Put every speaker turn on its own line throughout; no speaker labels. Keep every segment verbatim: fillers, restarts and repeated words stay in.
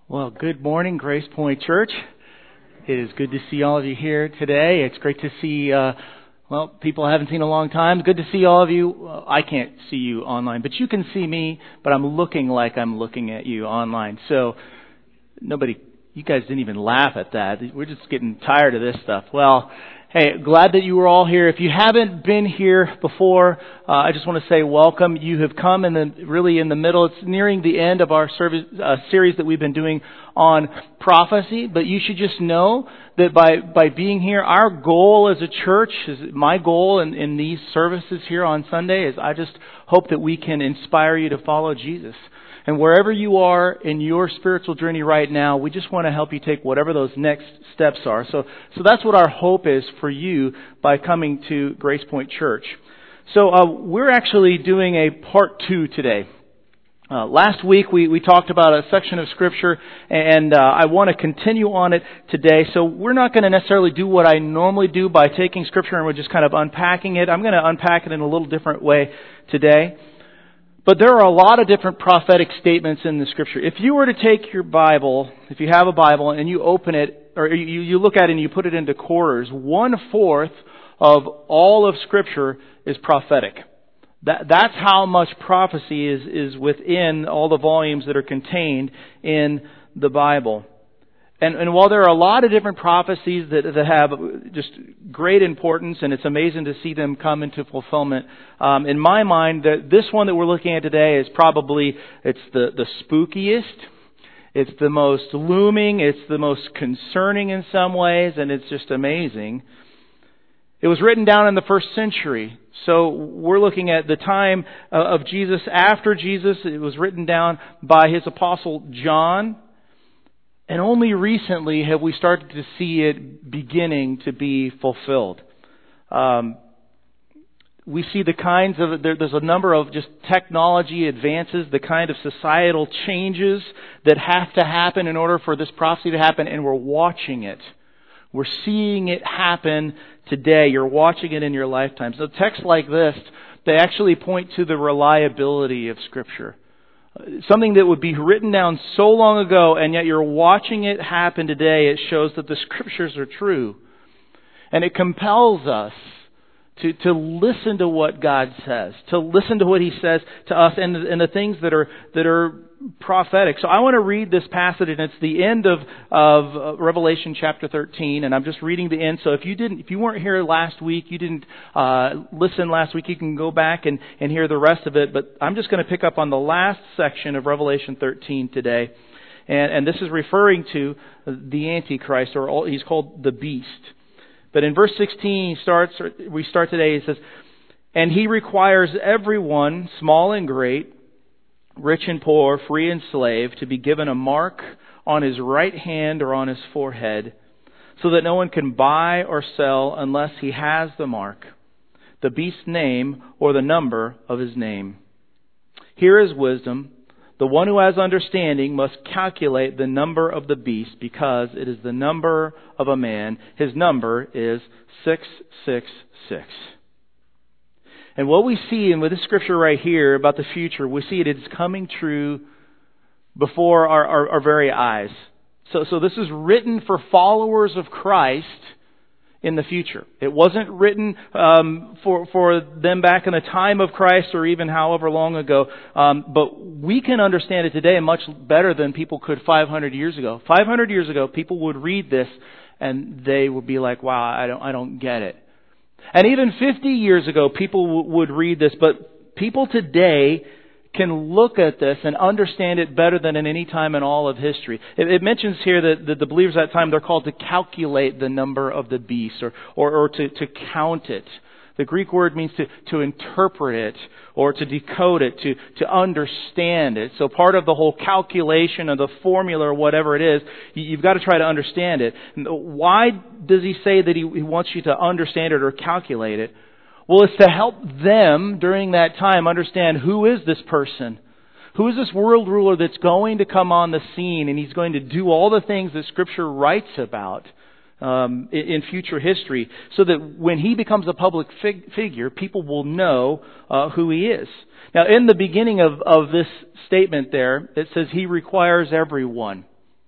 Well, good morning, Grace Point Church. It is good to see all of you here today. It's great to see, uh, well, people I haven't seen in a long time. Good to see all of you. Uh, I can't see you online, but you can see me, but I'm looking like I'm looking at you online. So, nobody, you guys didn't even laugh at that. We're just getting tired of this stuff. Well, hey, glad that you were all here. If you haven't been here before, uh, I just want to say welcome. You have come in the really in the middle. It's nearing the end of our service uh, series that we've been doing on prophecy. But you should just know that by by being here, our goal as a church, is my goal in, in these services here on Sunday, is I just hope that we can inspire you to follow Jesus. And wherever you are in your spiritual journey right now, we just want to help you take whatever those next steps are. So, so that's what our hope is for you by coming to Grace Point Church. So uh, we're actually doing a part two today. Uh, last week we, we talked about a section of Scripture, and uh, I want to continue on it today. So we're not going to necessarily do what I normally do by taking Scripture and we're just kind of unpacking it. I'm going to unpack it in a little different way today. But there are a lot of different prophetic statements in the Scripture. If you were to take your Bible, if you have a Bible, and you open it, or you, you look at it and you put it into quarters, one-fourth of all of Scripture is prophetic. That, that's how much prophecy is, is within all the volumes that are contained in the Bible. And, and while there are a lot of different prophecies that, that have just great importance, and it's amazing to see them come into fulfillment, um, in my mind, the, this one that we're looking at today is probably, it's the, the spookiest, it's the most looming, it's the most concerning in some ways, and it's just amazing. It was written down in the first century. So we're looking at the time of Jesus, after Jesus. It was written down by his apostle John. And only recently have we started to see it beginning to be fulfilled. Um, we see the kinds of, there, there's a number of just technology advances, the kind of societal changes that have to happen in order for this prophecy to happen, and we're watching it. We're seeing it happen today. You're watching it in your lifetime. So texts like this, they actually point to the reliability of Scripture. Something that would be written down so long ago, and yet you're watching it happen today. It shows that the Scriptures are true. And it compels us to, to listen to what God says, to listen to what He says to us, and, and the things that are that are prophetic. So I want to read this passage, and it's the end of, of Revelation chapter thirteen, and I'm just reading the end. So if you didn't, if you weren't here last week, you didn't uh, listen last week, you can go back and, and hear the rest of it. But I'm just going to pick up on the last section of Revelation thirteen today, and, and this is referring to the Antichrist, or all, he's called the Beast. But in verse sixteen, he starts. We start today. It says, "And he requires everyone, small and great, rich and poor, free and slave, to be given a mark on his right hand or on his forehead, so that no one can buy or sell unless he has the mark, the beast's name, or the number of his name. Here is wisdom. The one who has understanding must calculate the number of the beast, because it is the number of a man. His number is six six six. And what we see in with this scripture right here about the future, we see it is coming true before our, our, our very eyes. So, so this is written for followers of Christ in the future. It wasn't written um, for for them back in the time of Christ, or even however long ago. Um, but we can understand it today much better than people could five hundred years ago. five hundred years ago, people would read this and they would be like, "Wow, I don't I don't get it." And even fifty years ago, people w- would read this, but people today can look at this and understand it better than in any time in all of history. It, it mentions here that, that the believers at that time, they're called to calculate the number of the beast, or, or, or to, to count it. The Greek word means to, to interpret it, or to decode it, to, to understand it. So part of the whole calculation of the formula or whatever it is, you've got to try to understand it. Why does he say that he, he wants you to understand it or calculate it? Well, it's to help them during that time understand, who is this person? Who is this world ruler that's going to come on the scene, and he's going to do all the things that Scripture writes about um, in future history, so that when he becomes a public fig- figure, people will know uh, who he is. Now, in the beginning of, of this statement there, it says he requires everyone.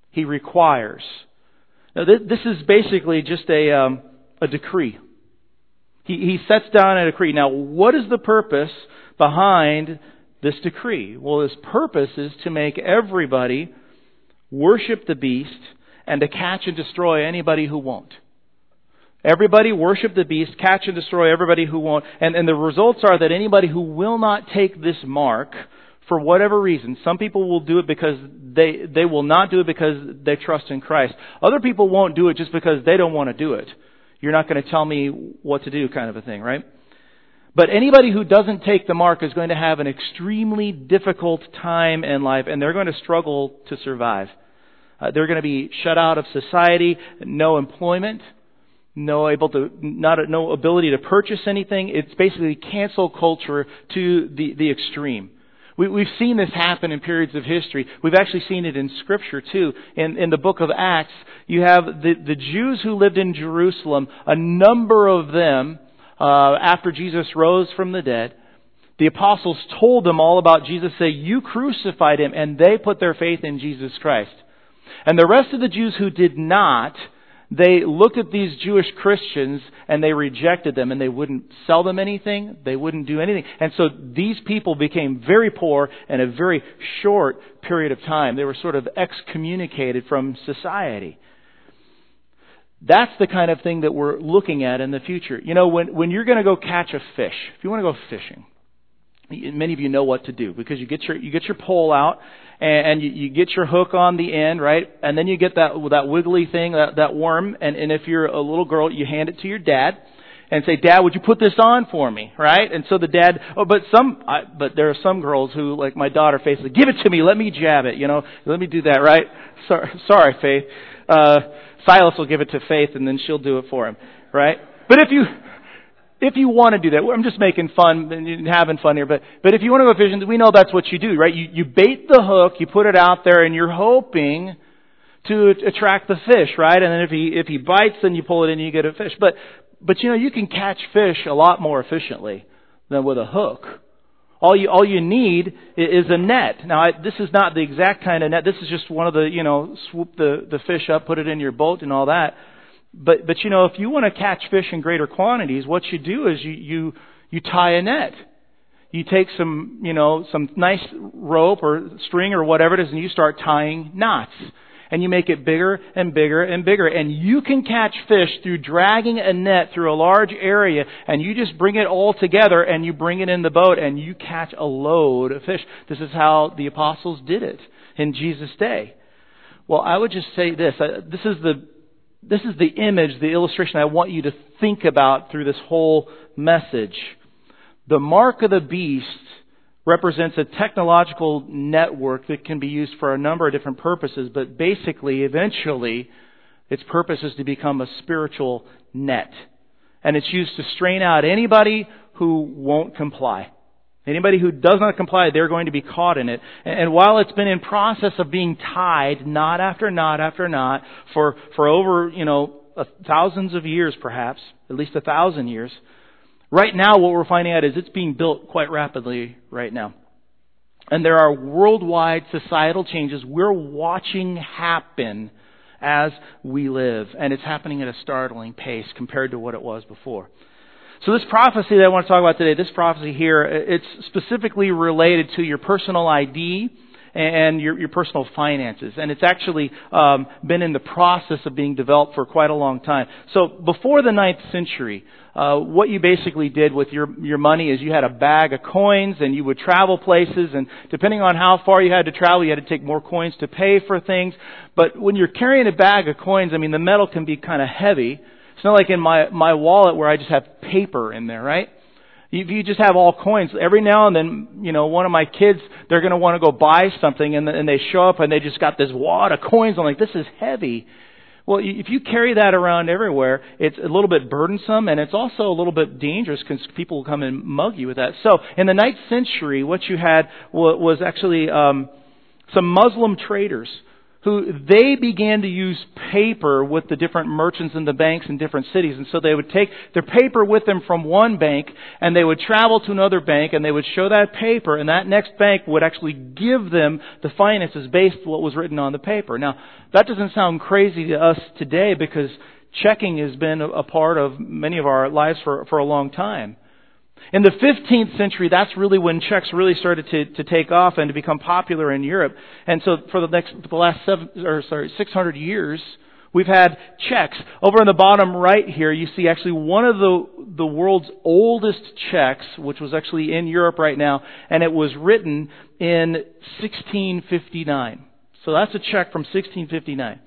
He requires. Now, this, this is basically just a, um, a decree. He, he sets down a decree. Now, what is the purpose behind this decree? Well, his purpose is to make everybody worship the beast and to catch and destroy anybody who won't. Everybody worship the beast, catch and destroy everybody who won't. And, and the results are that anybody who will not take this mark, for whatever reason, some people will do it because they, they will not do it because they trust in Christ. Other people won't do it just because they don't want to do it. You're not going to tell me what to do kind of a thing, right? But anybody who doesn't take the mark is going to have an extremely difficult time in life, and they're going to struggle to survive. Uh, they're going to be shut out of society, no employment, no able to, not no ability to purchase anything. It's basically cancel culture to the, the extreme. We, we've seen this happen in periods of history. We've actually seen it in Scripture too. In, in the book of Acts, you have the, the Jews who lived in Jerusalem, a number of them, uh, after Jesus rose from the dead, the apostles told them all about Jesus, say, you crucified Him, and they put their faith in Jesus Christ. And the rest of the Jews who did not, they looked at these Jewish Christians and they rejected them, and they wouldn't sell them anything. They wouldn't do anything. And so these people became very poor in a very short period of time. They were sort of excommunicated from society. That's the kind of thing that we're looking at in the future. You know, when, when you're going to go catch a fish, if you want to go fishing, many of you know what to do, because you get your you get your pole out and, and you, you get your hook on the end, right? And then you get that that wiggly thing, that, that worm, and, and if you're a little girl, you hand it to your dad and say, Dad, would you put this on for me, right? And so the dad, oh, but some, I, but there are some girls who, like my daughter, Faith, like, give it to me, let me jab it, you know, let me do that, right? Sorry, sorry, Faith. Uh, Silas will give it to Faith, and then she'll do it for him, right? But if you If you want to do that, I'm just making fun and having fun here, but, but if you want to go fishing, we know that's what you do, right? You, you bait the hook, you put it out there, and you're hoping to attract the fish, right? And then if he, if he bites, then you pull it in and you get a fish. But, but you know, you can catch fish a lot more efficiently than with a hook. All you, all you need is a net. Now, I, this is not the exact kind of net. This is just one of the, you know, swoop the, the fish up, put it in your boat and all that. But, but you know, if you want to catch fish in greater quantities, what you do is you, you, you tie a net. You take some, you know, some nice rope or string or whatever it is, and you start tying knots. And you make it bigger and bigger and bigger. And you can catch fish through dragging a net through a large area, and you just bring it all together and you bring it in the boat and you catch a load of fish. This is how the apostles did it in Jesus' day. Well, I would just say this. This is the This is the image, the illustration I want you to think about through this whole message. The mark of the beast represents a technological network that can be used for a number of different purposes, but basically, eventually, its purpose is to become a spiritual net. And it's used to strain out anybody who won't comply. Anybody who does not comply, they're going to be caught in it. And while it's been in process of being tied, knot after knot after knot, for, for over, you know, thousands of years perhaps, at least a thousand years, right now what we're finding out is it's being built quite rapidly right now. And there are worldwide societal changes we're watching happen as we live. And it's happening at a startling pace compared to what it was before. So this prophecy that I want to talk about today, this prophecy here, it's specifically related to your personal I D and your, your personal finances. And it's actually um, been in the process of being developed for quite a long time. So before the ninth century, uh, what you basically did with your, your money is you had a bag of coins and you would travel places. And depending on how far you had to travel, you had to take more coins to pay for things. But when you're carrying a bag of coins, I mean, the metal can be kind of heavy. It's not like in my, my wallet where I just have paper in there, right? If you just have all coins, every now and then, you know, one of my kids, they're going to want to go buy something, and, and they show up and they just got this wad of coins. I'm like, this is heavy. Well, if you carry that around everywhere, it's a little bit burdensome, and it's also a little bit dangerous because people will come and mug you with that. So in the ninth century, what you had was actually um, some Muslim traders who they began to use paper with the different merchants and the banks in different cities. And so they would take their paper with them from one bank, and they would travel to another bank, and they would show that paper, and that next bank would actually give them the finances based on what was written on the paper. Now, that doesn't sound crazy to us today because checking has been a part of many of our lives for, for a long time. In the fifteenth century, that's really when checks really started to, to take off and to become popular in Europe. And so for the next, for the last seven, or sorry, six hundred years, we've had checks. Over in the bottom right here, you see actually one of the, the world's oldest checks, which was actually in Europe right now, and it was written in sixteen fifty-nine. So that's a check from sixteen fifty-nine.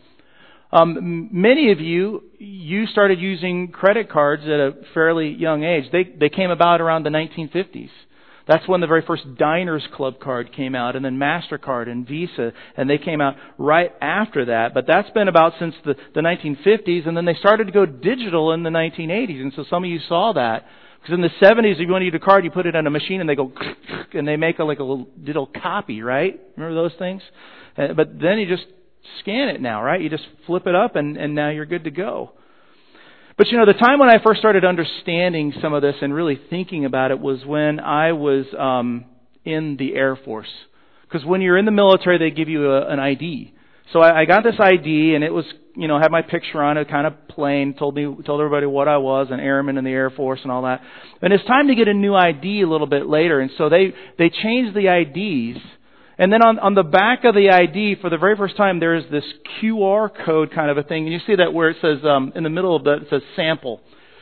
Um, many of you, you started using credit cards at a fairly young age. They they came about around the nineteen fifties. That's when the very first Diners Club card came out, and then MasterCard and Visa, and they came out right after that. But that's been about since the, the nineteen fifties, and then they started to go digital in the nineteen eighties. And so some of you saw that. Because in the seventies, if you want to use a card, you put it on a machine, and they go, and they make a, like a little digital copy, right? Remember those things? Uh, but then you just scan it now, right? You just flip it up and, and now you're good to go. But you know, the time when I first started understanding some of this and really thinking about it was when I was um, in the Air Force. Because when you're in the military, they give you a, an I D. So I, I got this I D, and it was, you know, had my picture on it, kind of plain, told me, told everybody what I was, an airman in the Air Force and all that. And it's time to get a new I D a little bit later, and so they, they changed the I Ds. And then on, on the back of the I D, for the very first time, there is this Q R code kind of a thing. And you see that where it says, um, in the middle of that, it says sample.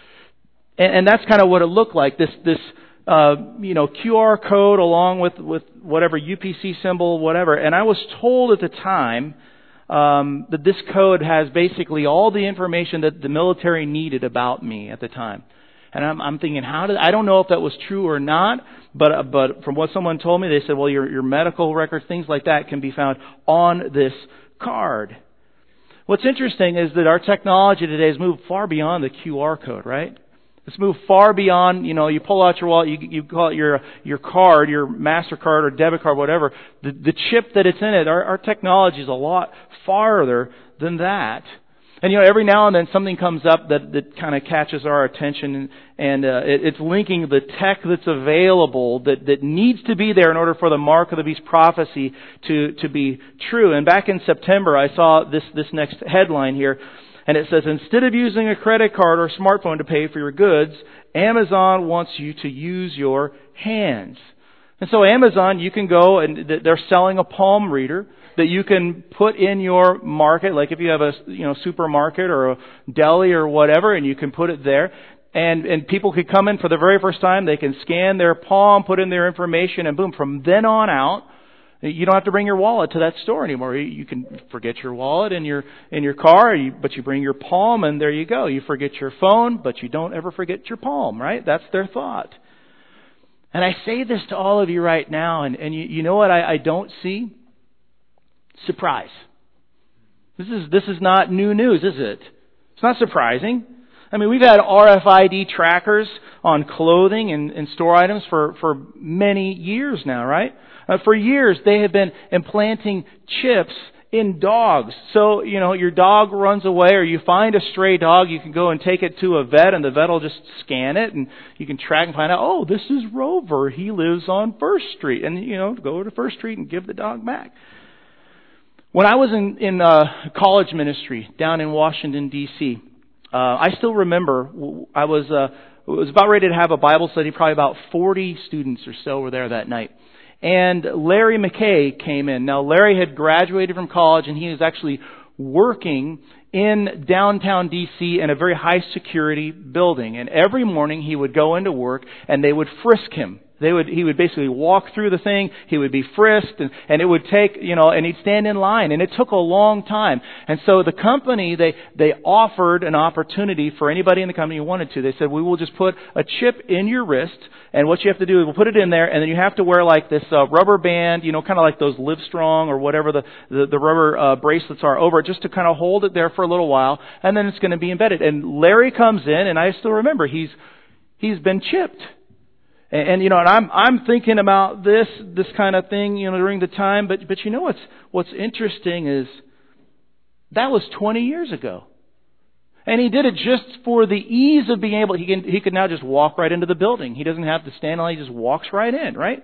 And, and that's kind of what it looked like. This, this, uh, you know, Q R code along with, with whatever U P C symbol, whatever. And I was told at the time, um, that this code has basically all the information that the military needed about me at the time. And I'm, I'm thinking, how did, I don't know if that was true or not, but, uh, but from what someone told me, they said, well, your, your medical records, things like that can be found on this card. What's interesting is that our technology today has moved far beyond the Q R code, right? It's moved far beyond, you know, you pull out your wallet, you, you call it your, your card, your MasterCard or debit card, whatever. The, the chip that it's in it, our, our technology is a lot farther than that. And, you know, every now and then something comes up that, that kind of catches our attention, and, and uh, it, it's linking the tech that's available that, that needs to be there in order for the mark of the beast prophecy to, to be true. And back in September, I saw this, this next headline here, and it says, instead of using a credit card or smartphone to pay for your goods, Amazon wants you to use your hands. And so Amazon, you can go, and they're selling a palm reader that you can put in your market, like if you have a, you know, supermarket or a deli or whatever, and you can put it there. And, and people could come in for the very first time, they can scan their palm, put in their information, and boom, from then on out, you don't have to bring your wallet to that store anymore. You can forget your wallet in your, in your car, but you bring your palm, and there you go. You forget your phone, but you don't ever forget your palm, right? That's their thought. And I say this to all of you right now, and, and you, you know what I, I don't see? Surprise. This is this is not new news, is it? It's not surprising. I mean, we've had R F I D trackers on clothing and, and store items for, for many years now, right? Uh, for years, they have been implanting chips in dogs. So, you know, your dog runs away or you find a stray dog, you can go and take it to a vet, and the vet will just scan it, and you can track and find out, oh, this is Rover. He lives on First Street. And, you know, go to First Street and give the dog back. When I was in, in uh, college ministry down in Washington, D C, uh, I still remember I was, uh, was about ready to have a Bible study. Probably about forty students or so were there that night. And Larry McKay came in. Now, Larry had graduated from college, and he was actually working in downtown D C in a very high security building. And every morning he would go into work, and they would frisk him. They would, he would basically walk through the thing, he would be frisked, and, and it would take, you know, and he'd stand in line, and it took a long time. And so the company, they, they offered an opportunity for anybody in the company who wanted to. They said, we will just put a chip in your wrist, and what you have to do is we'll put it in there, and then you have to wear like this uh, rubber band, you know, kind of like those Livestrong or whatever the, the, the rubber uh, bracelets are over it, just to kind of hold it there for a little while, and then it's going to be embedded. And Larry comes in, and I still remember, he's, he's been chipped. And, and, you know, and I'm, I'm thinking about this, this kind of thing, you know, during the time, but, but you know what's, what's interesting is That was twenty years ago. And he did it just for the ease of being able, he can, he could now just walk right into the building. He doesn't have to stand on it, he just walks right in, right?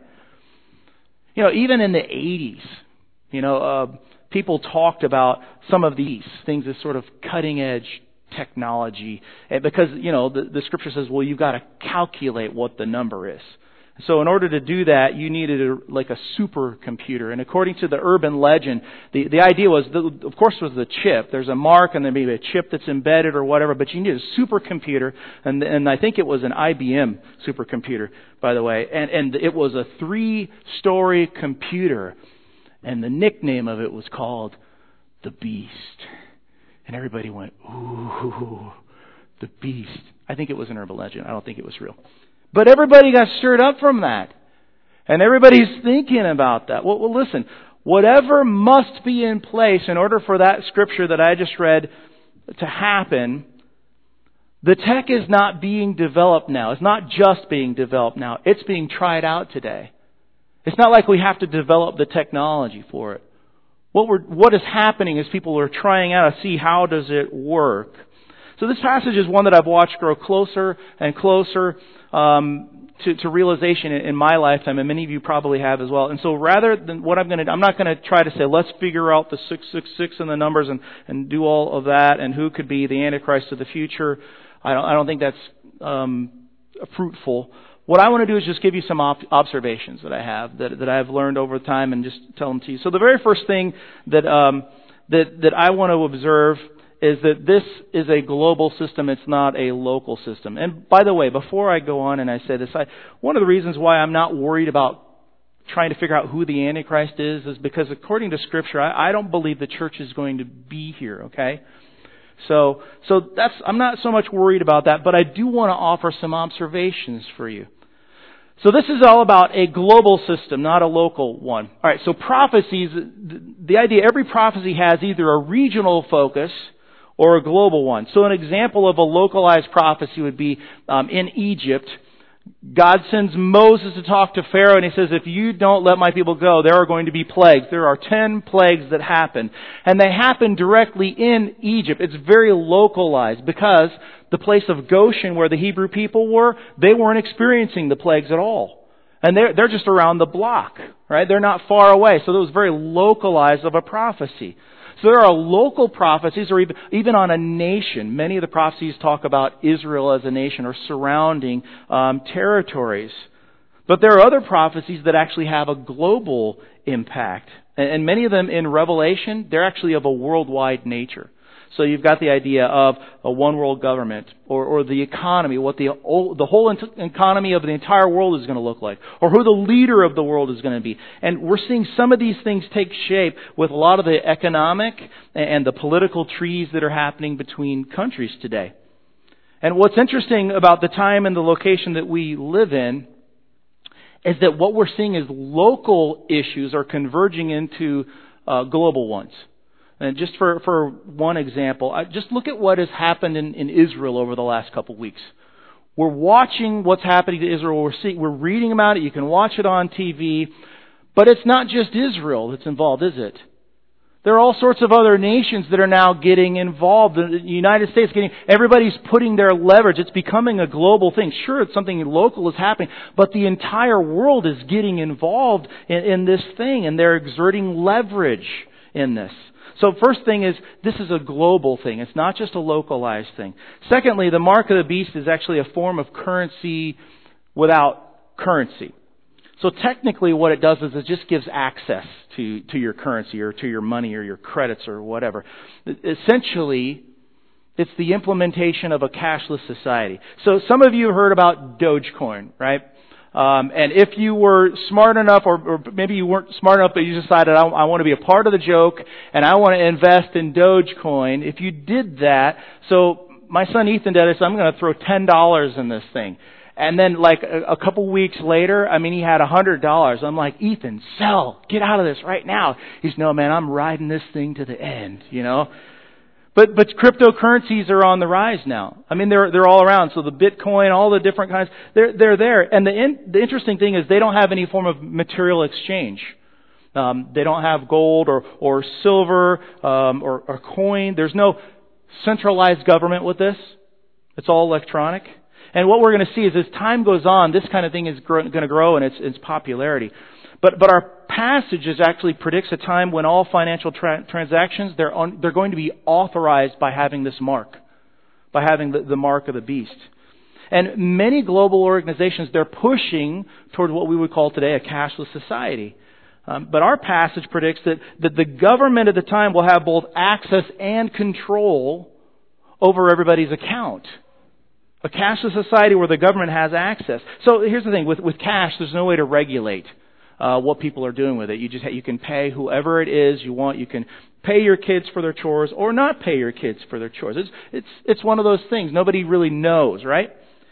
You know, even in the eighties, you know, uh, people talked about some of these things as sort of cutting edge technology. And because, you know, the, the scripture says, well, you've got to calculate what the number is. So in order to do that, you needed a, like a supercomputer. And according to the urban legend, the, the idea was, the, of course, was the chip. There's a mark and there may be a chip that's embedded or whatever, but you needed a supercomputer. And, and I think it was an I B M supercomputer, by the way. And, and it was a three-story computer. And the nickname of it was called the Beast. And everybody went, ooh, the Beast. I think it was an urban legend. I don't think it was real. But everybody got stirred up from that. And everybody's thinking about that. Well, well, listen, whatever must be in place in order for that scripture that I just read to happen, the tech is not being developed now. It's not just being developed now. It's being tried out today. It's not like we have to develop the technology for it. What we're, what is happening is people are trying out to see how does it work. So this passage is one that I've watched grow closer and closer um, to, to realization in, in my lifetime, and many of you probably have as well. And so rather than what I'm going to, I'm not going to try to say, let's figure out the six six six and the numbers and, and do all of that and who could be the Antichrist of the future. I don't, I don't think that's um, fruitful. What I want to do is just give you some op- observations that I have, that, that I've learned over time, and just tell them to you. So the very first thing that um, that that I want to observe is that this is a global system. It's not a local system. And by the way, before I go on and I say this, I, one of the reasons why I'm not worried about trying to figure out who the Antichrist is, is because according to Scripture, I, I don't believe the church is going to be here, okay? So, so that's, I'm not so much worried about that, but I do want to offer some observations for you. So this is all about a global system, not a local one. All right, so prophecies, the idea every prophecy has either a regional focus or a global one. So an example of a localized prophecy would be um, in Egypt, God sends Moses to talk to Pharaoh, and he says, if you don't let my people go, there are going to be plagues. There are ten plagues that happen. And they happen directly in Egypt. It's very localized because the place of Goshen where the Hebrew people were, they weren't experiencing the plagues at all. And they're, they're just around the block, right? They're not far away. So it was very localized of a prophecy. So there are local prophecies, or even, even on a nation. Many of the prophecies talk about Israel as a nation or surrounding um, territories. But there are other prophecies that actually have a global impact. And, and many of them in Revelation, they're actually of a worldwide nature. So you've got the idea of a one world government, or, or the economy, what the the whole economy of the entire world is going to look like, or who the leader of the world is going to be. And we're seeing some of these things take shape with a lot of the economic and the political trees that are happening between countries today. And what's interesting about the time and the location that we live in is that what we're seeing is local issues are converging into uh, global ones. And just for, for one example, I, just look at what has happened in, in Israel over the last couple of weeks. We're watching what's happening to Israel. We're seeing, we're reading about it. You can watch it on T V. But it's not just Israel that's involved, is it? There are all sorts of other nations that are now getting involved. The United States getting, everybody's putting their leverage. It's becoming a global thing. Sure, it's something local is happening, but the entire world is getting involved in, in this thing, and they're exerting leverage in this. So first thing is, this is a global thing. It's not just a localized thing. Secondly, the mark of the beast is actually a form of currency without currency. So technically what it does is it just gives access to, to your currency or to your money or your credits or whatever. Essentially, it's the implementation of a cashless society. So some of you have heard about Dogecoin, right? Um, and if you were smart enough, or, or maybe you weren't smart enough, but you decided, I, I want to be a part of the joke, and I want to invest in Dogecoin. If you did that, so my son Ethan did it, so I'm going to throw ten dollars in this thing. And then like a, a couple weeks later, I mean, he had one hundred dollars. I'm like, Ethan, sell. Get out of this right now. He's, no, man, I'm riding this thing to the end, you know. But but cryptocurrencies are on the rise now. I mean, they're they're all around. So the Bitcoin, all the different kinds, they're they're there. And the in, the interesting thing is they don't have any form of material exchange. Um, they don't have gold or, or silver um, or, or coin. There's no centralized government with this. It's all electronic. And what we're going to see is as time goes on, this kind of thing is grow, going to grow in its, its popularity. But but our passage is actually predicts a time when all financial tra- transactions, they're, on, they're going to be authorized by having this mark, by having the, the mark of the beast. And many global organizations, they're pushing toward what we would call today a cashless society. Um, but our passage predicts that, that the government at the time will have both access and control over everybody's account. A cashless society where the government has access. So here's the thing, with, with cash, there's no way to regulate uh, what people are doing with it. You just you can pay whoever it is you want. You can pay your kids for their chores or not pay your kids for their chores. It's it's it's one of those things. Nobody really knows, right?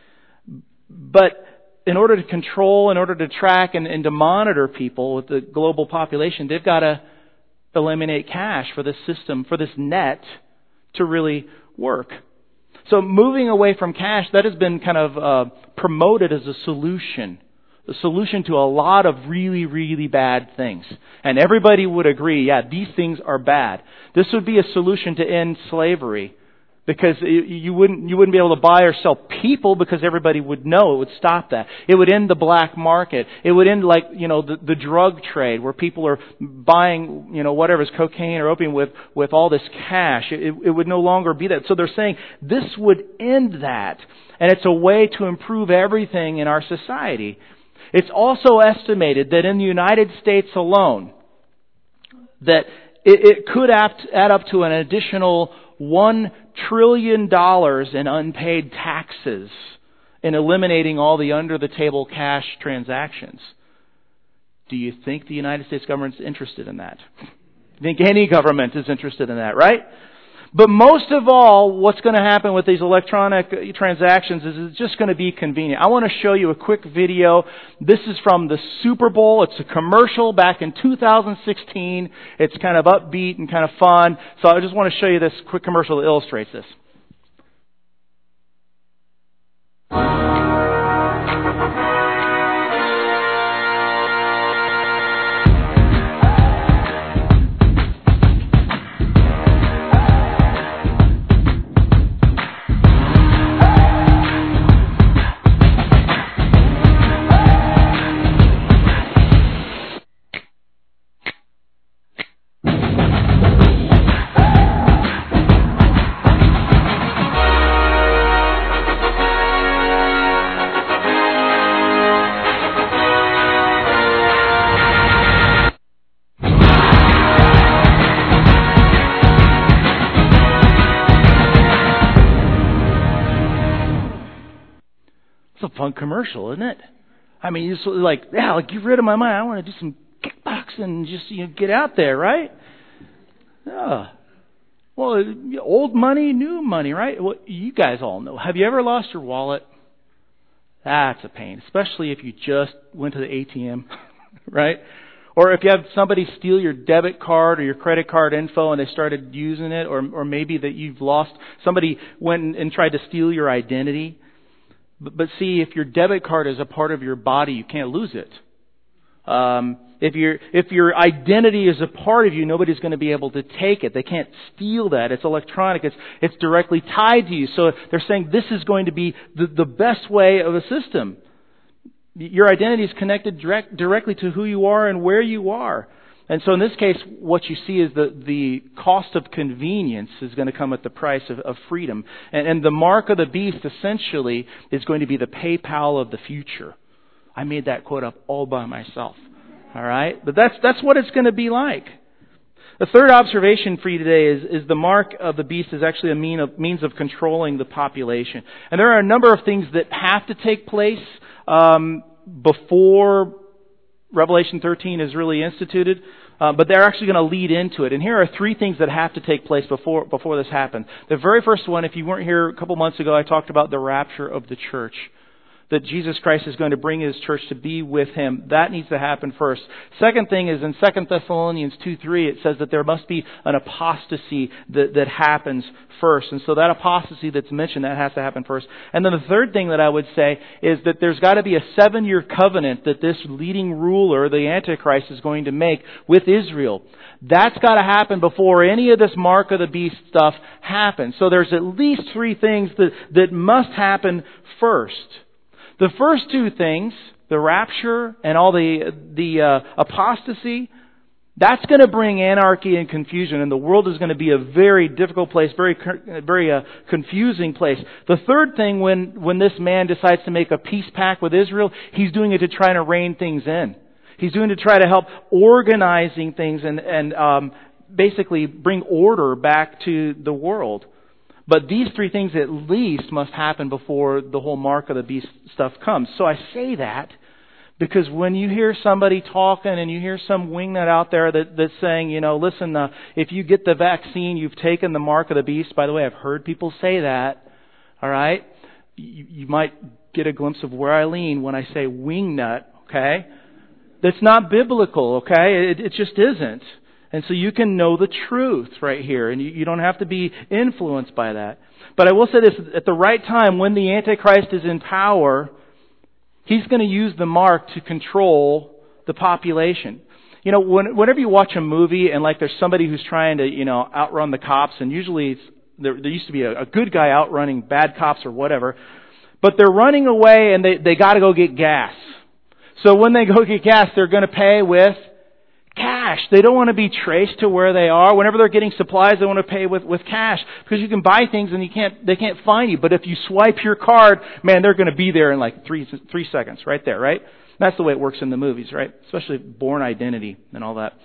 But in order to control, in order to track and, and to monitor people with the global population, they've got to eliminate cash for this system, for this net to really work. So moving away from cash, that has been kind of uh, promoted as a solution. A solution to a lot of really, really bad things. And everybody would agree, yeah, these things are bad. This would be a solution to end slavery. Because you wouldn't you wouldn't be able to buy or sell people because everybody would know. It would stop that. It would end the black market. It would end like, you know, the, the drug trade where people are buying, you know, whatever is cocaine or opium with, with all this cash. It, it would no longer be that. So they're saying this would end that. And it's a way to improve everything in our society. It's also estimated that in the United States alone, that it, it could add up to an additional one trillion dollars in unpaid taxes in eliminating all the under-the-table cash transactions. Do you think the United States government is interested in that? I think any government is interested in that, right? But most of all, what's going to happen with these electronic transactions is it's just going to be convenient. I want to show you a quick video. This is from the Super Bowl. It's a commercial back in two thousand sixteen. It's kind of upbeat and kind of fun. So I just want to show you this quick commercial that illustrates this. It's a fun commercial, isn't it? I mean, you're sort of like, yeah, like, get rid of my mind. I want to do some kickboxing and just, you know, get out there, right? Yeah. Well, old money, new money, right? Well, you guys all know. Have you ever lost your wallet? That's a pain, especially if you just went to the A T M, right? Or if you have somebody steal your debit card or your credit card info and they started using it, or or maybe that you've lost, somebody went and tried to steal your identity. But, but see, if your debit card is a part of your body, you can't lose it. Um, if your if your identity is a part of you, nobody's going to be able to take it. They can't steal that. It's electronic. It's it's directly tied to you. So they're saying this is going to be the, the best way of a system. Your identity is connected direct, directly to who you are and where you are. And so in this case, what you see is the, the cost of convenience is going to come at the price of, of freedom. And, and the mark of the beast essentially is going to be the PayPal of the future. I made that quote up all by myself. All right? But that's that's what it's going to be like. The third observation for you today is, is the mark of the beast is actually a mean of, means of controlling the population. And there are a number of things that have to take place um, before Revelation thirteen is really instituted, uh, but they're actually going to lead into it. And here are three things that have to take place before before this happens. The very first one, if you weren't here a couple months ago, I talked about the rapture of the church. that Jesus Christ is going to bring His church to be with Him. That needs to happen first. Second thing is in Second Thessalonians two three, it says that there must be an apostasy that, that happens first. And so that apostasy that's mentioned, that has to happen first. And then the third thing that I would say is that there's got to be a seven-year covenant that this leading ruler, the Antichrist, is going to make with Israel. That's got to happen before any of this mark of the beast stuff happens. So there's at least three things that, that must happen first. The first two things, the rapture and all the the uh, apostasy, that's going to bring anarchy and confusion, and the world is going to be a very difficult place, very very uh, confusing place. The third thing, when when this man decides to make a peace pact with Israel, he's doing it to try to rein things in. He's doing it to try to help organizing things and and um, basically bring order back to the world. But these three things at least must happen before the whole mark of the beast stuff comes. So I say that because when you hear somebody talking and you hear some wingnut out there that, that's saying, you know, listen, uh, if you get the vaccine, you've taken the mark of the beast. By the way, I've heard people say that. All right? You, you might get a glimpse of where I lean when I say wingnut, okay? That's not biblical, okay? It, it just isn't. And so you can know the truth right here, and you, you don't have to be influenced by that. But I will say this, at the right time, when the Antichrist is in power, he's going to use the mark to control the population. You know, when, whenever you watch a movie and like there's somebody who's trying to, you know, outrun the cops, and usually it's, there, there used to be a, a good guy outrunning bad cops or whatever, but they're running away and they, they got to go get gas. So when they go get gas, they're going to pay with cash. They don't want to be traced to where they are. Whenever they're getting supplies, they want to pay with, with cash because you can buy things and you can't they can't find you. But if you swipe your card, man, they're going to be there in like three three seconds, right there, right? That's the way it works in the movies, right? Especially Bourne Identity and all that.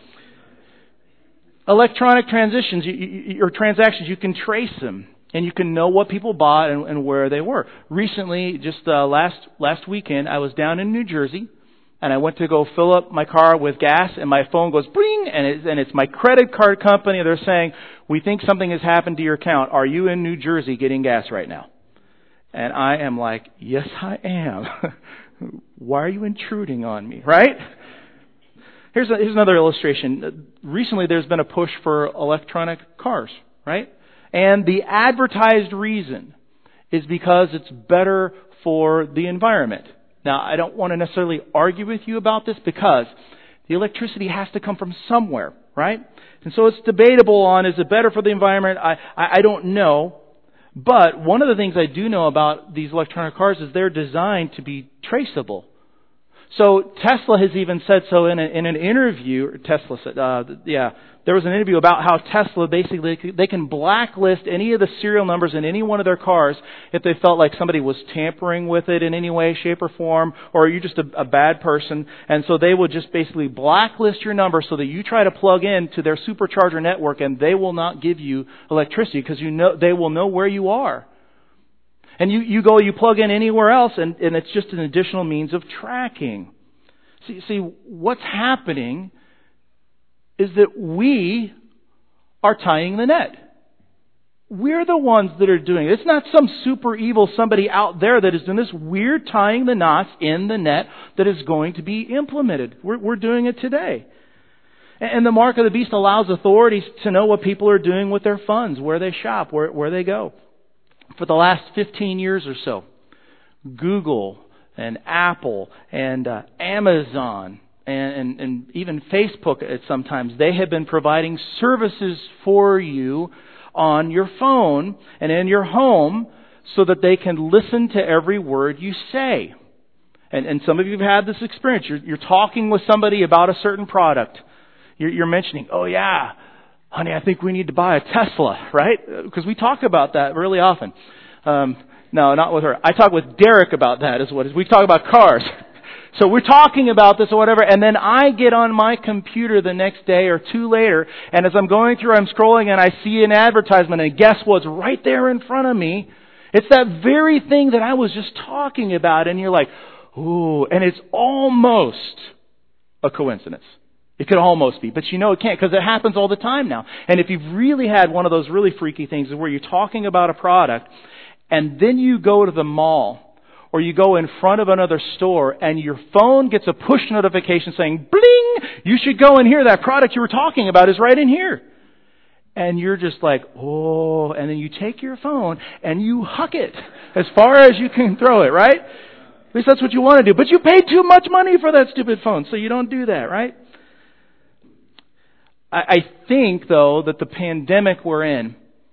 Electronic transitions you, you, or transactions, you can trace them and you can know what people bought and, and where they were. Recently, just uh, last last weekend, I was down in New Jersey. And I went to go fill up my car with gas, and my phone goes bling, and it's, and it's my credit card company. They're saying, we think something has happened to your account. Are you in New Jersey getting gas right now? And I am like, yes, I am. Why are you intruding on me, right? Here's, a, here's another illustration. Recently, there's been a push for electronic cars, right? And the advertised reason is because it's better for the environment. Now, I don't want to necessarily argue with you about this because the electricity has to come from somewhere, right? And so it's debatable on, is it better for the environment? I, I, I don't know. But one of the things I do know about these electronic cars is they're designed to be traceable. So Tesla has even said so in, a, in an interview. Tesla said, uh, yeah, there was an interview about how Tesla basically, they can blacklist any of the serial numbers in any one of their cars if they felt like somebody was tampering with it in any way, shape, or form, or you're just a, a bad person. And so they would just basically blacklist your number so that you try to plug in to their supercharger network and they will not give you electricity because you know they will know where you are. And you, you go, you plug in anywhere else, and, and it's just an additional means of tracking. See, see, what's happening is that we are tying the net. We're the ones that are doing it. It's not some super evil somebody out there that is doing this. We're tying the knots in the net that is going to be implemented. We're, we're doing it today. And the mark of the beast allows authorities to know what people are doing with their funds, where they shop, where, where they go. For the last fifteen years or so, Google and Apple and uh, Amazon and, and, and even Facebook at sometimes, they have been providing services for you on your phone and in your home so that they can listen to every word you say. And, and some of you have had this experience. You're, you're talking with somebody about a certain product. You're, you're mentioning, oh yeah, honey, I think we need to buy a Tesla, right? Because we talk about that really often. Um, no, not with her. I talk with Derek about that is what it is. We talk about cars. So we're talking about this or whatever, and then I get on my computer the next day or two later, and as I'm going through, I'm scrolling, and I see an advertisement, and guess what's right there in front of me? It's that very thing that I was just talking about, and you're like, ooh, and it's almost a coincidence. It could almost be, but you know it can't because it happens all the time now. And if you've really had one of those really freaky things where you're talking about a product and then you go to the mall or you go in front of another store and your phone gets a push notification saying, bling, you should go in here. That product you were talking about is right in here. And you're just like, oh, and then you take your phone and you huck it as far as you can throw it, right? At least that's what you want to do. But you paid too much money for that stupid phone, so you don't do that, right? I, I think, though, that the pandemic we're in,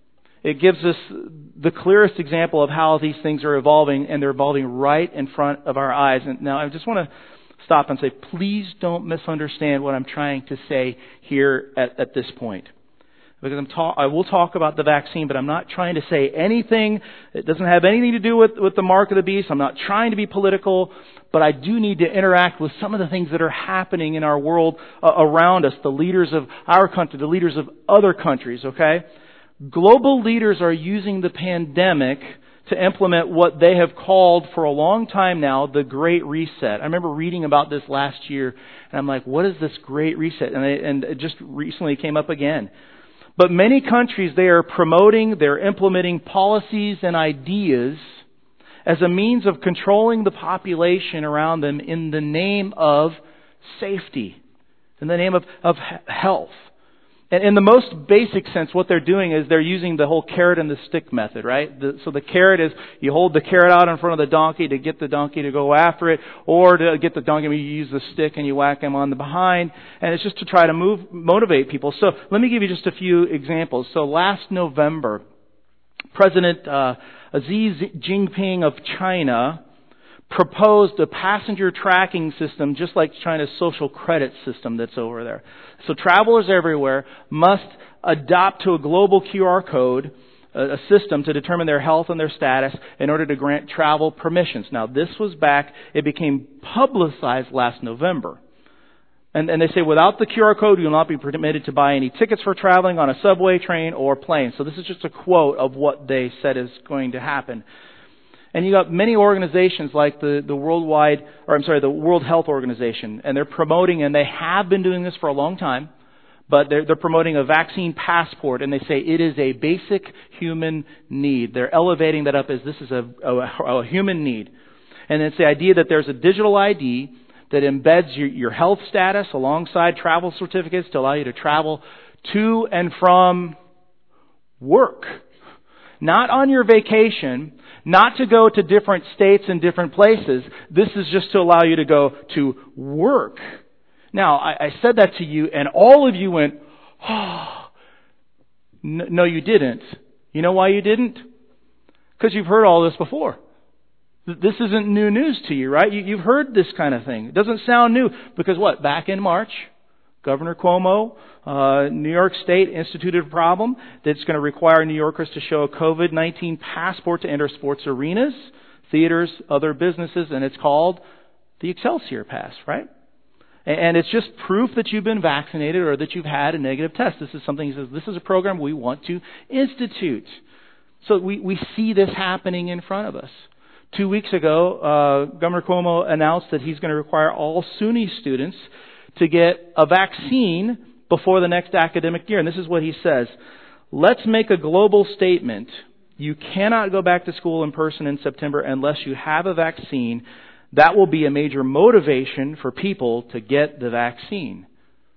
it gives us the clearest example of how these things are evolving, and they're evolving right in front of our eyes. And now I just want to stop and say, please don't misunderstand what I'm trying to say here at, at this point. Because I'm ta- I will talk about the vaccine, but I'm not trying to say anything that doesn't have anything to do with, with the mark of the beast. I'm not trying to be political, but I do need to interact with some of the things that are happening in our world uh, around us, the leaders of our country, the leaders of other countries, okay? Global leaders are using the pandemic to implement what they have called for a long time now the Great Reset. I remember reading about this last year, and I'm like, what is this Great Reset? And, I, and it just recently came up again. But many countries, they are promoting, they're implementing policies and ideas as a means of controlling the population around them in the name of safety, in the name of, of health. And in the most basic sense, what they're doing is they're using the whole carrot and the stick method, right? The, so the carrot is you hold the carrot out in front of the donkey to get the donkey to go after it, or to get the donkey, you use the stick and you whack him on the behind, and it's just to try to move, motivate people. So let me give you just a few examples. So last November, President uh, Xi Jinping of China proposed a passenger tracking system just like China's social credit system that's over there. So travelers everywhere must adopt to a global Q R code, a system to determine their health and their status in order to grant travel permissions. Now this was back, it became publicized last November. And, and they say without the Q R code, you will not be permitted to buy any tickets for traveling on a subway, train, or plane. So this is just a quote of what they said is going to happen. And you got many organizations like the, the worldwide, or I'm sorry, the World Health Organization, and they're promoting, and they have been doing this for a long time, but they're, they're promoting a vaccine passport, and they say it is a basic human need. They're elevating that up as this is a, a, a human need. And it's the idea that there's a digital I D that embeds your, your health status alongside travel certificates to allow you to travel to and from work. Not on your vacation, not to go to different states and different places. This is just to allow you to go to work. Now, I, I said that to you, and all of you went, oh. No, you didn't. You know why you didn't? Because you've heard all this before. This isn't new news to you, right? You, you've heard this kind of thing. It doesn't sound new. Because what? Back in March, Governor Cuomo, uh, New York State instituted a problem that's going to require New Yorkers to show a COVID nineteen passport to enter sports arenas, theaters, other businesses, and it's called the Excelsior Pass, right? And it's just proof that you've been vaccinated or that you've had a negative test. This is something, he says, this is a program we want to institute. So we, we see this happening in front of us. Two weeks ago, uh, Governor Cuomo announced that he's going to require all SUNY students to get a vaccine before the next academic year. And this is what he says. Let's make a global statement. You cannot go back to school in person in September unless you have a vaccine. That will be a major motivation for people to get the vaccine.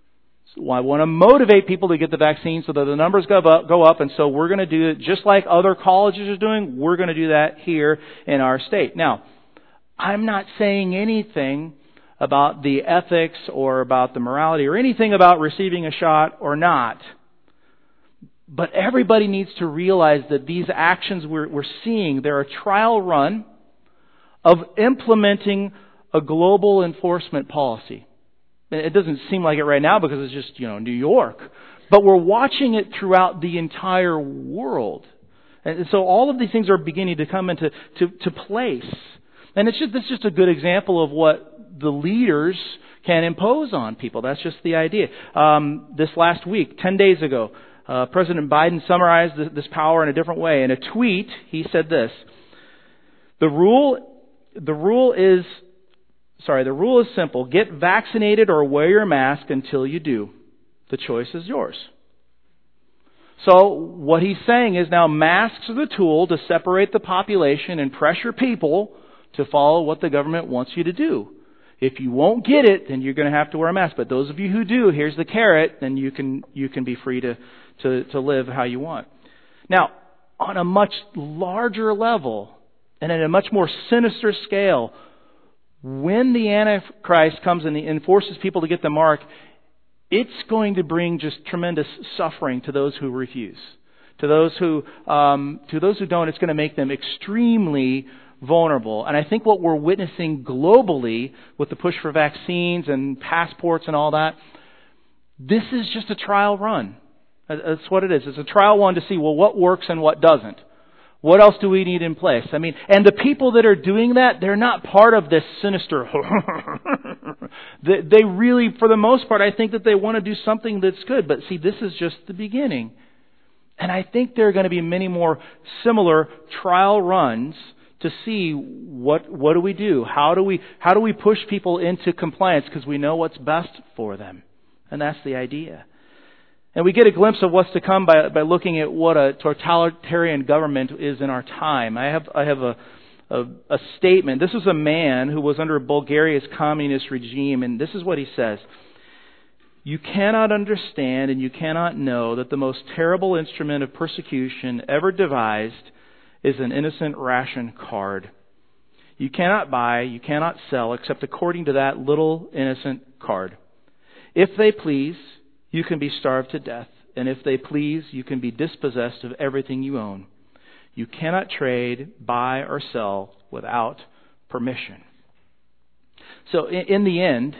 So I want to motivate people to get the vaccine so that the numbers go up, go up. And so we're going to do it just like other colleges are doing. We're going to do that here in our state. Now, I'm not saying anything about the ethics or about the morality or anything about receiving a shot or not. But everybody needs to realize that these actions we're, we're seeing, they're a trial run of implementing a global enforcement policy. It doesn't seem like it right now because it's just, you know, New York. But we're watching it throughout the entire world. And so all of these things are beginning to come into to, to place. And it's just, it's just a good example of what the leaders can impose on people. That's just the idea. Um, this last week, ten days ago, uh, President Biden summarized this, this power in a different way. In a tweet, he said this: "The rule, the rule is, sorry, the rule is simple. Get vaccinated or wear your mask until you do. The choice is yours." So what he's saying is now masks are the tool to separate the population and pressure people to follow what the government wants you to do. If you won't get it, then you're going to have to wear a mask. But those of you who do, here's the carrot, then you can you can be free to, to, to live how you want. Now, on a much larger level, and at a much more sinister scale, when the Antichrist comes and, and forces people to get the mark, it's going to bring just tremendous suffering to those who refuse. To those who, um, to those who don't, it's going to make them extremely vulnerable. And I think what we're witnessing globally with the push for vaccines and passports and all that, this is just a trial run. That's what it is. It's a trial run to see, well, what works and what doesn't. What else do we need in place? I mean, and the people that are doing that, they're not part of this sinister... they really, for the most part, I think that they want to do something that's good. But see, this is just the beginning. And I think there are going to be many more similar trial runs to see what what do we do? How do we how do we push people into compliance because we know what's best for them? And that's the idea. And we get a glimpse of what's to come by by looking at what a totalitarian government is in our time. I have I have a a, a statement. This is a man who was under Bulgaria's communist regime, and this is what he says. You cannot understand and you cannot know that the most terrible instrument of persecution ever devised is an innocent ration card. You cannot buy, you cannot sell except according to that little innocent card. If they please, you can be starved to death, and if they please, you can be dispossessed of everything you own. You cannot trade, buy, or sell without permission. So in, in the end,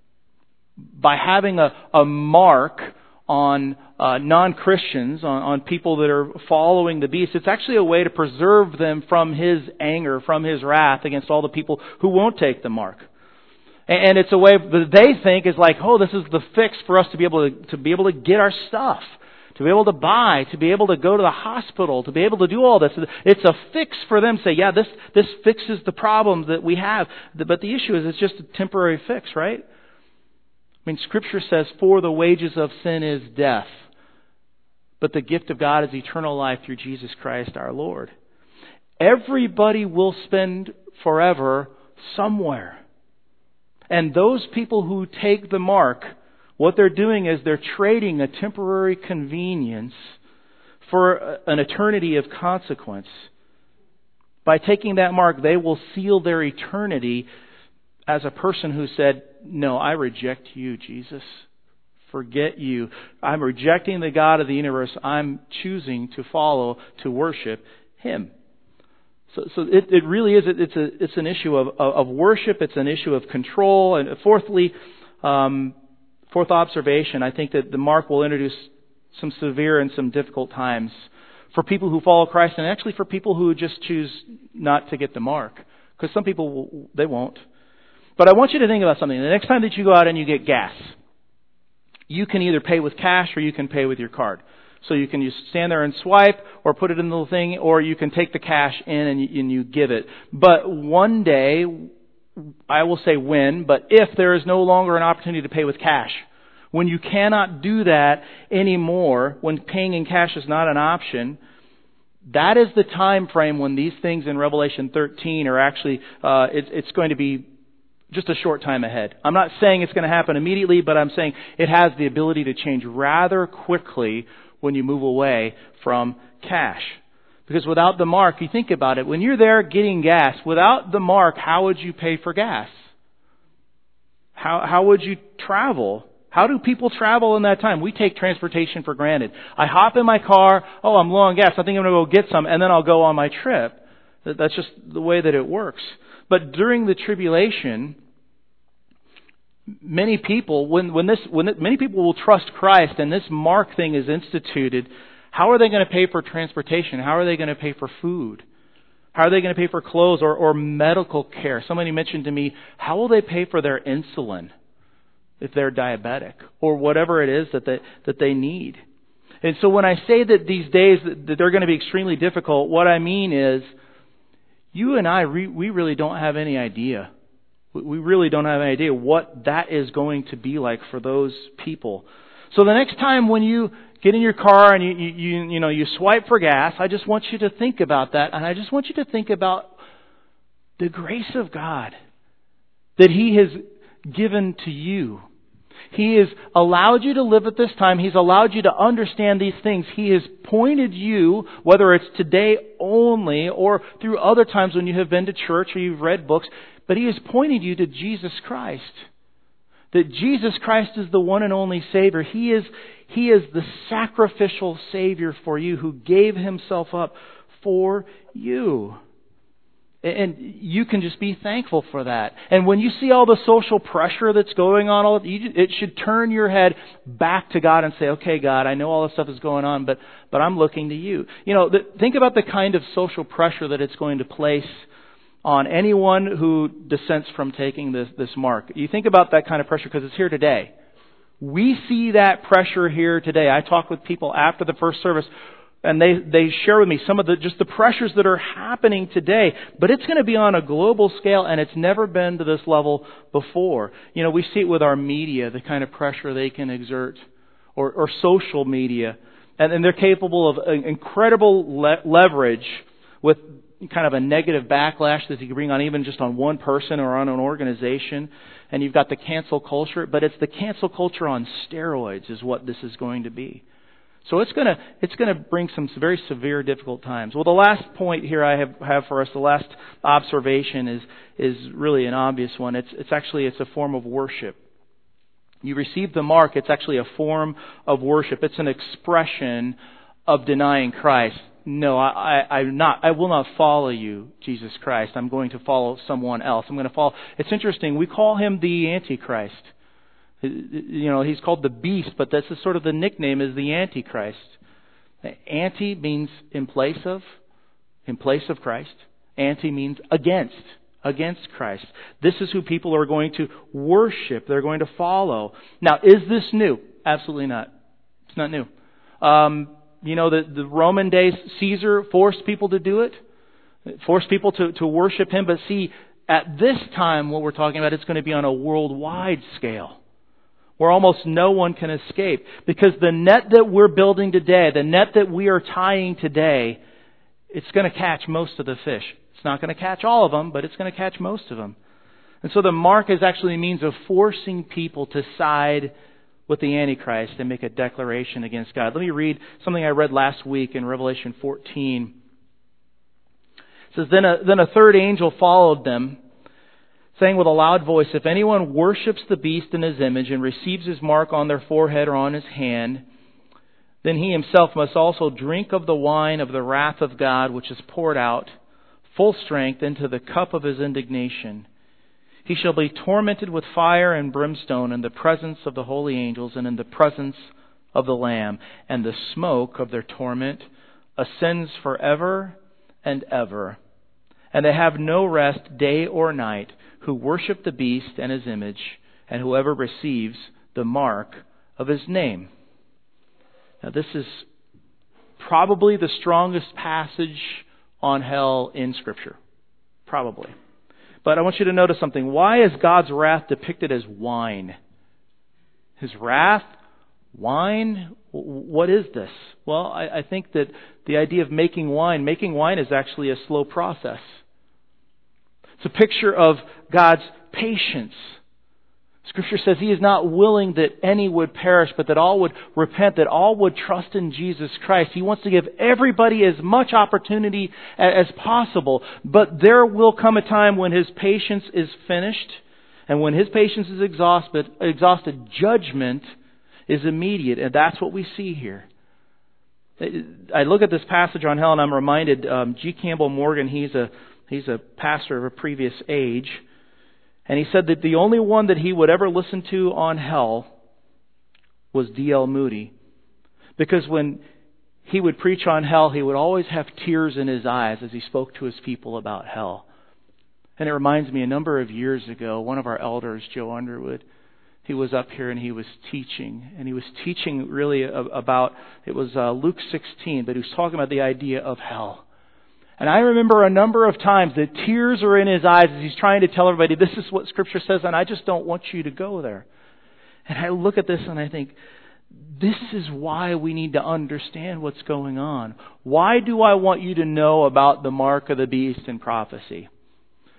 by having a, a mark on uh, non-Christians, on, on people that are following the beast, it's actually a way to preserve them from his anger, from his wrath against all the people who won't take the mark. And, and it's a way that they think is like, oh, this is the fix for us to be able to, to be able to get our stuff, to be able to buy, to be able to go to the hospital, to be able to do all this. It's a fix for them to say, yeah, this, this fixes the problem that we have. But the issue is it's just a temporary fix, right? I mean, Scripture says, for the wages of sin is death, but the gift of God is eternal life through Jesus Christ our Lord. Everybody will spend forever somewhere. And those people who take the mark, what they're doing is they're trading a temporary convenience for an eternity of consequence. By taking that mark, they will seal their eternity as a person who said, no, I reject you, Jesus. Forget you. I'm rejecting the God of the universe. I'm choosing to follow, to worship Him. So, so it, it really is. It's a. It's an issue of, of worship. It's an issue of control. And fourthly, um, fourth observation. I think that the mark will introduce some severe and some difficult times for people who follow Christ, and actually for people who just choose not to get the mark. Because some people will, they won't. But I want you to think about something. The next time that you go out and you get gas, you can either pay with cash or you can pay with your card. So you can just stand there and swipe or put it in the little thing, or you can take the cash in and you, and you give it. But one day, I will say when, but if there is no longer an opportunity to pay with cash, when you cannot do that anymore, when paying in cash is not an option, that is the time frame when these things in Revelation thirteen are actually, uh, it, it's going to be just a short time ahead. I'm not saying it's going to happen immediately, but I'm saying it has the ability to change rather quickly when you move away from cash. Because without the mark, you think about it, when you're there getting gas, without the mark, how would you pay for gas? How how would you travel? How do people travel in that time? We take transportation for granted. I hop in my car, oh, I'm low on gas, I think I'm going to go get some, and then I'll go on my trip. That's just the way that it works. But during the tribulation, many people, when when this when many people will trust Christ and this mark thing is instituted, how are they going to pay for transportation? How are they going to pay for food? How are they going to pay for clothes or, or medical care? Somebody mentioned to me, how will they pay for their insulin if they're diabetic or whatever it is that they, that they need? And so when I say that these days that they're going to be extremely difficult, what I mean is you and I, we really don't have any idea. We really don't have any idea what that is going to be like for those people. So the next time when you get in your car and you, you, you know, you swipe for gas, I just want you to think about that. And I just want you to think about The grace of God that He has given to you. He has allowed you to live at this time. He's allowed you to understand these things. He has pointed you, whether it's today only or through other times when you have been to church or you've read books, but He has pointed you to Jesus Christ. That Jesus Christ is the one and only Savior. He is, He is the sacrificial Savior for you who gave Himself up for you. And you can just be thankful for that. And when you see all the social pressure that's going on, all you, it should turn your head back to God and say, okay, God, I know all this stuff is going on, but but I'm looking to You. You know, the, think about the kind of social pressure that it's going to place on anyone who dissents from taking this, this mark. You think about that kind of pressure because it's here today. We see that pressure here today. I talked with people after the first service, and they, they share with me some of the just the pressures that are happening today. But it's going to be on a global scale, and it's never been to this level before. You know, we see it with our media, the kind of pressure they can exert, or, or social media. And, and they're capable of incredible le- leverage with kind of a negative backlash that you can bring on even just on one person or on an organization. And you've got the cancel culture, but it's the cancel culture on steroids is what this is going to be. So it's going to it's going to bring some very severe, difficult times. Well, the last point here I have, have for us, the last observation is is really an obvious one. It's it's actually it's a form of worship. You receive the mark. It's actually a form of worship. It's an expression of denying Christ. No, I, I I'm not. I will not follow You, Jesus Christ. I'm going to follow someone else. I'm going to follow. It's interesting. We call Him the Antichrist. You know, He's called the beast, but that's the, sort of the nickname is the Antichrist. Anti means in place of, in place of Christ. Anti means against, against Christ. This is who people are going to worship. They're going to follow. Now, is this new? Absolutely not. It's not new. Um, you know, the, the Roman days, Caesar forced people to do it, forced people to, to worship him. But see, at this time, what we're talking about, it's going to be on a worldwide scale, where almost no one can escape. Because the net that we're building today, the net that we are tying today, it's going to catch most of the fish. It's not going to catch all of them, but it's going to catch most of them. And so the mark is actually a means of forcing people to side with the Antichrist and make a declaration against God. Let me read something I read last week in Revelation fourteen. It says, Then a, then a third angel followed them, saying with a loud voice, If anyone worships the beast in his image and receives his mark on their forehead or on his hand, then he himself must also drink of the wine of the wrath of God, which is poured out full strength into the cup of His indignation. He shall be tormented with fire and brimstone in the presence of the holy angels and in the presence of the Lamb. And the smoke of their torment ascends forever and ever. And they have no rest day or night, who worship the beast and his image, and whoever receives the mark of his name. Now, this is probably the strongest passage on hell in Scripture. Probably. But I want you to notice something. Why is God's wrath depicted as wine? His wrath? Wine? What is this? Well, I, I think that the idea of making wine, making wine is actually a slow process. It's a picture of God's patience. Scripture says He is not willing that any would perish, but that all would repent, that all would trust in Jesus Christ. He wants to give everybody as much opportunity as possible. But there will come a time when His patience is finished, and when His patience is exhausted, exhausted, judgment is immediate. And that's what we see here. I look at this passage on hell and I'm reminded, um, G. Campbell Morgan, he's a He's a pastor of a previous age. And he said that the only one that he would ever listen to on hell was D L Moody. Because when he would preach on hell, he would always have tears in his eyes as he spoke to his people about hell. And it reminds me, a number of years ago, one of our elders, Joe Underwood, he was up here and he was teaching. And he was teaching really about, it was uh, Luke sixteen, but he was talking about the idea of hell. And I remember a number of times that tears are in his eyes as he's trying to tell everybody, this is what Scripture says, and I just don't want you to go there. And I look at this and I think, this is why we need to understand what's going on. Why do I want you to know about the mark of the beast in prophecy?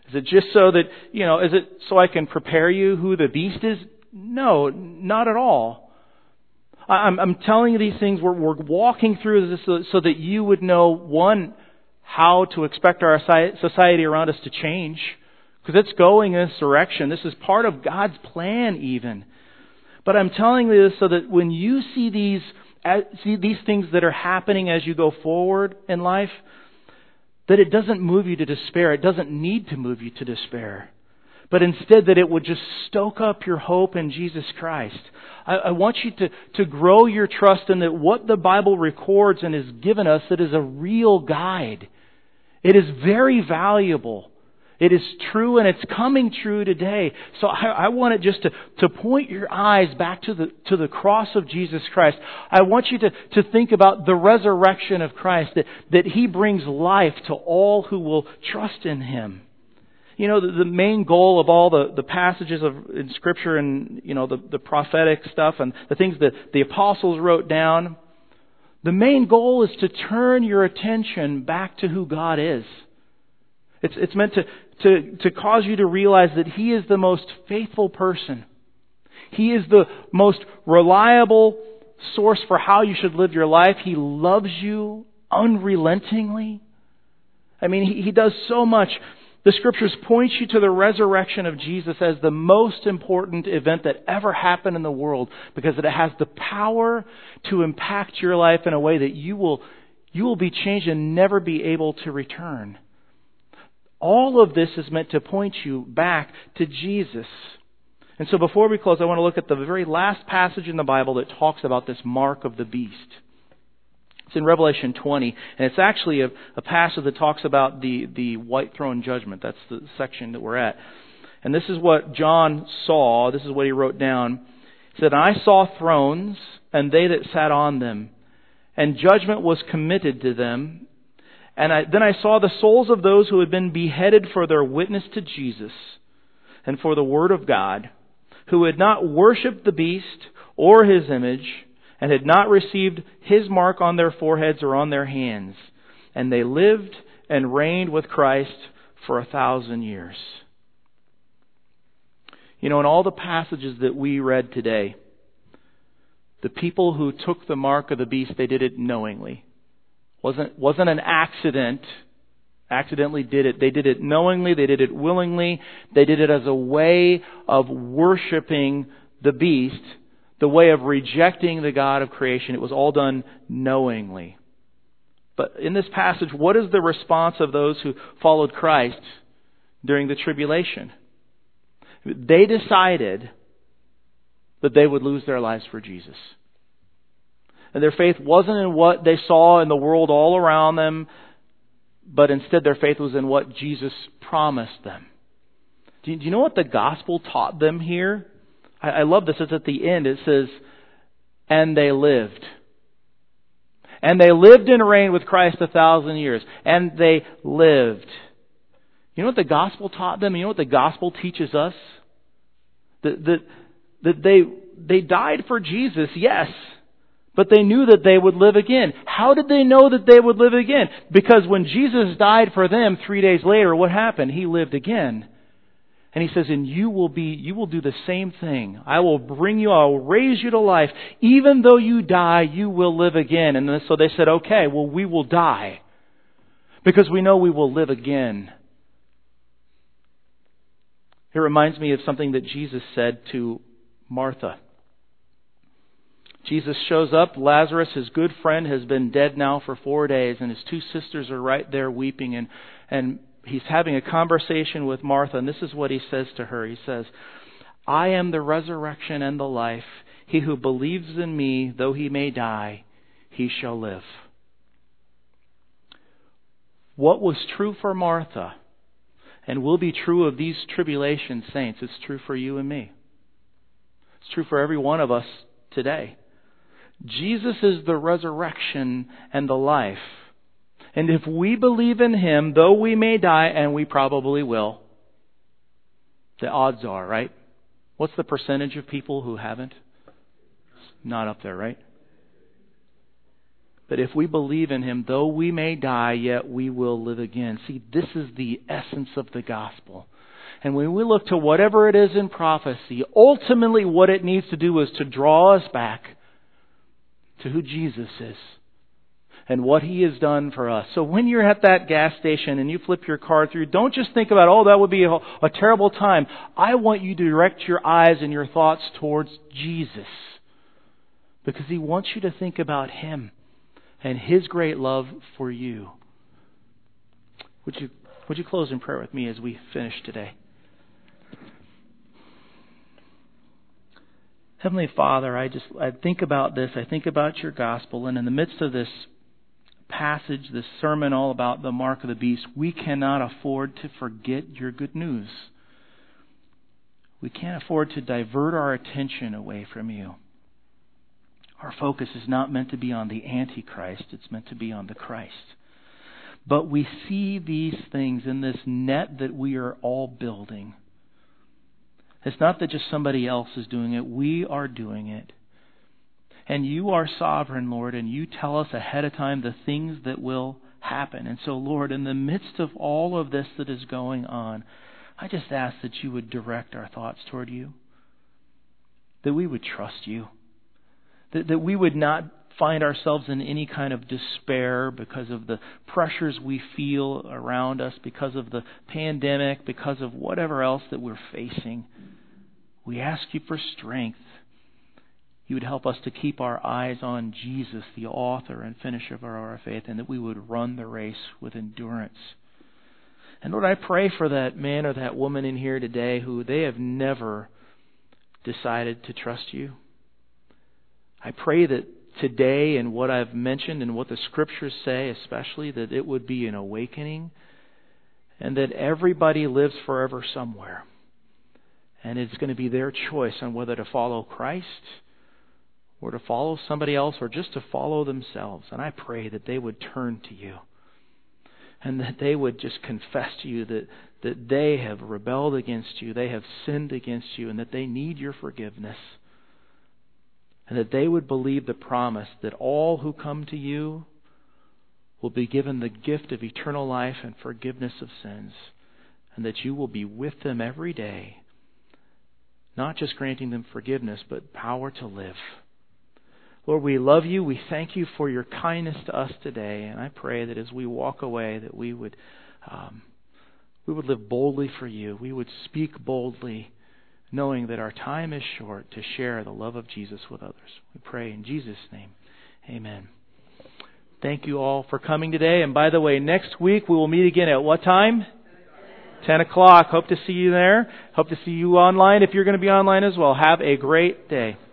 Is it just so that, you know, is it so I can prepare you who the beast is? No, not at all. I'm, I'm telling you these things, we're, we're walking through this so, so that you would know, one, how to expect our society around us to change. Because it's going in this direction. This is part of God's plan even. But I'm telling you this so that when you see these, see these things that are happening as you go forward in life, that it doesn't move you to despair. It doesn't need to move you to despair. But instead that it would just stoke up your hope in Jesus Christ. I, I want you to, to grow your trust in that what the Bible records and has given us, it is a real guide. It is very valuable. It is true and it's coming true today. So I, I want it just to, to point your eyes back to the to the cross of Jesus Christ. I want you to, to think about the resurrection of Christ, that, that He brings life to all who will trust in Him. You know, the, the main goal of all the, the passages of in Scripture and, you know, the, the prophetic stuff and the things that the apostles wrote down, the main goal is to turn your attention back to who God is. It's, it's meant to, to, to cause you to realize that He is the most faithful person. He is the most reliable source for how you should live your life. He loves you unrelentingly. I mean, He, he does so much. The Scriptures point you to the resurrection of Jesus as the most important event that ever happened in the world, because it has the power to impact your life in a way that you will, you will be changed and never be able to return. All of this is meant to point you back to Jesus. And so before we close, I want to look at the very last passage in the Bible that talks about this mark of the beast. It's in Revelation twenty, and it's actually a, a passage that talks about the, the white throne judgment. That's the section that we're at. And this is what John saw. This is what he wrote down. He said, "I saw thrones, and they that sat on them, and judgment was committed to them. And I, then I saw the souls of those who had been beheaded for their witness to Jesus and for the Word of God, who had not worshipped the beast or His image, and had not received His mark on their foreheads or on their hands. And they lived and reigned with Christ for a thousand years." You know, in all the passages that we read today, the people who took the mark of the beast, they did it knowingly. Wasn't, wasn't an accident. Accidentally did it. They did it knowingly. They did it willingly. They did it as a way of worshiping the beast, the way of rejecting the God of creation. It was all done knowingly. But in this passage, what is the response of those who followed Christ during the tribulation? They decided that they would lose their lives for Jesus. And their faith wasn't in what they saw in the world all around them, but instead their faith was in what Jesus promised them. Do you, do you know what the gospel taught them here? I, I love this. It's at the end. It says, "And they lived." And they lived and reigned with Christ a thousand years. And they lived. You know what the gospel taught them? You know what the gospel teaches us? That, that, that they, they died for Jesus, yes. But they knew that they would live again. How did they know that they would live again? Because when Jesus died for them three days later, what happened? He lived again. And He says, and you will be, you will do the same thing. I will bring you, I will raise you to life. Even though you die, you will live again. And so they said, okay, well, we will die, because we know we will live again. It reminds me of something that Jesus said to Martha. Jesus shows up. Lazarus, his good friend, has been dead now for four days, and his two sisters are right there weeping, and, and He's having a conversation with Martha, and this is what He says to her. He says, "I am the resurrection and the life. He who believes in Me, though he may die, he shall live." What was true for Martha and will be true of these tribulation saints, it's true for you and me. It's true for every one of us today. Jesus is the resurrection and the life. And if we believe in Him, though we may die, and we probably will, the odds are, right? What's the percentage of people who haven't? It's not up there, right? But if we believe in Him, though we may die, yet we will live again. See, this is the essence of the gospel. And when we look to whatever it is in prophecy, ultimately what it needs to do is to draw us back to who Jesus is and what He has done for us. So when you're at that gas station and you flip your card through, don't just think about, oh, that would be a, a terrible time. I want you to direct your eyes and your thoughts towards Jesus, because He wants you to think about Him and His great love for you. Would you, would you close in prayer with me as we finish today? Heavenly Father, I just I think about this. I think about your gospel, and in the midst of this passage, this sermon all about the mark of the beast, we cannot afford to forget your good news. We can't afford to divert our attention away from you. Our focus is not meant to be on the Antichrist. It's meant to be on the Christ. But we see these things in this net that we are all building. It's not that just somebody else is doing it. We are doing it. And you are sovereign, Lord, and you tell us ahead of time the things that will happen. And so, Lord, in the midst of all of this that is going on, I just ask that you would direct our thoughts toward you, that we would trust you, that, that we would not find ourselves in any kind of despair because of the pressures we feel around us, because of the pandemic, because of whatever else that we're facing. We ask you for strength. You would help us to keep our eyes on Jesus, the author and finisher of our faith, and that we would run the race with endurance. And Lord, I pray for that man or that woman in here today who they have never decided to trust you. I pray that today, and what I've mentioned and what the Scriptures say especially, that it would be an awakening, and that everybody lives forever somewhere. And it's going to be their choice on whether to follow Christ or to follow somebody else or just to follow themselves. And I pray that they would turn to you and that they would just confess to you that, that they have rebelled against you, they have sinned against you, and that they need your forgiveness. And that they would believe the promise that all who come to you will be given the gift of eternal life and forgiveness of sins. And that you will be with them every day, not just granting them forgiveness, but power to live. Lord, we love you. We thank you for your kindness to us today. And I pray that as we walk away, that we would, um, we would live boldly for you. We would speak boldly, knowing that our time is short to share the love of Jesus with others. We pray in Jesus' name. Amen. Thank you all for coming today. And by the way, next week we will meet again at what time? ten o'clock. Hope to see you there. Hope to see you online if you're going to be online as well. Have a great day.